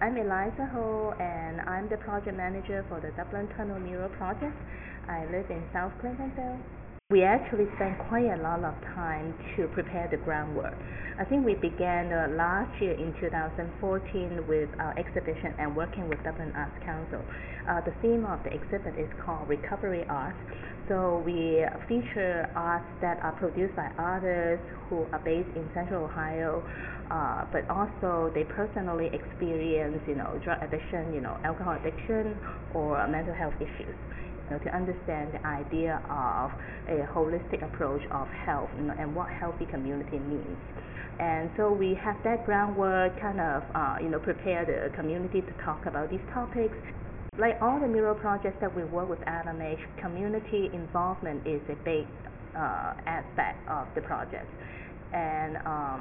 I'm Eliza Ho, and I'm the project manager for the Dublin Tunnel Mural project. I live in South Clintonville. We actually spent quite a lot of time to prepare the groundwork. I think we began last year in 2014 with our exhibition and working with Dublin Arts Council. The theme of the exhibit is called Recovery Art. So we feature arts that are produced by artists who are based in Central Ohio, but also they personally experience, drug addiction, alcohol addiction, or mental health issues. To understand the idea of a holistic approach of health, and what healthy community means. And so we have that groundwork kind of, prepare the community to talk about these topics. Like all the mural projects that we work with LMH, community involvement is a big aspect of the project. And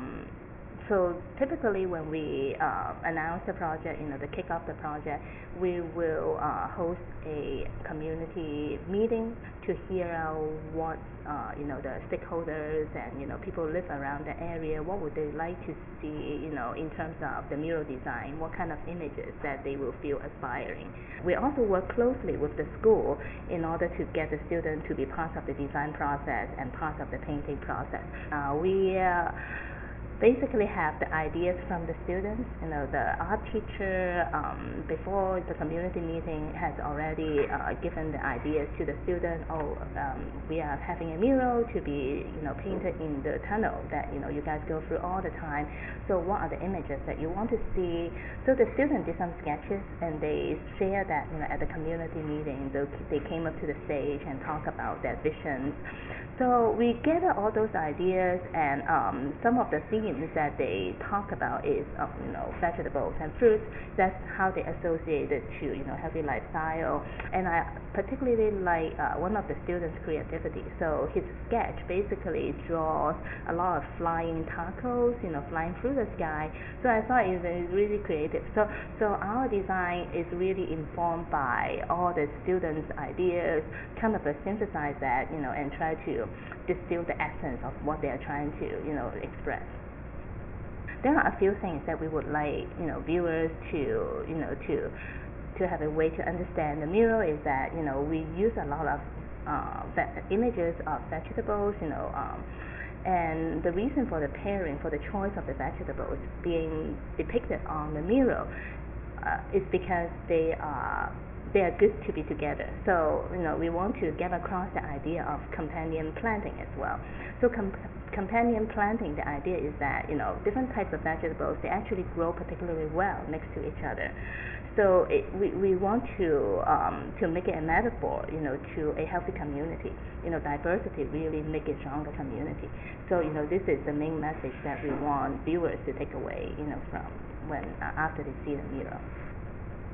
so typically when we announce the project, the kick off the project, we will host a community meeting to hear out what the stakeholders and people live around the area, what would they like to see in terms of the mural design, what kind of images that they will feel aspiring. We also work closely with the school in order to get the students to be part of the design process and part of the painting process. We basically have the ideas from the students. The art teacher before the community meeting has already given the ideas to the student. We are having a mural to be painted in the tunnel that you guys go through all the time. So what are the images that you want to see? So the student did some sketches and they share that at the community meeting. They came up to the stage and talk about their visions. So we gather all those ideas, and some of the themes that they talk about is vegetables and fruits. That's how they associate it to healthy lifestyle. And I particularly like one of the students' creativity. So his sketch basically draws a lot of flying tacos, flying through the sky. So I thought it was really creative. So our design is really informed by all the students' ideas, kind of synthesize that and try to distill the essence of what they are trying to express. There are a few things that we would like viewers to have a way to understand the mural. Is that we use a lot of images of vegetables, and the reason for the pairing, for the choice of the vegetables being depicted on the mural is because they are good to be together. So we want to get across the idea of companion planting as well. So companion planting, the idea is that different types of vegetables, they actually grow particularly well next to each other. So we want to make it a metaphor to a healthy community. Diversity really make a stronger community. So this is the main message that we want viewers to take away from when after they see the mural.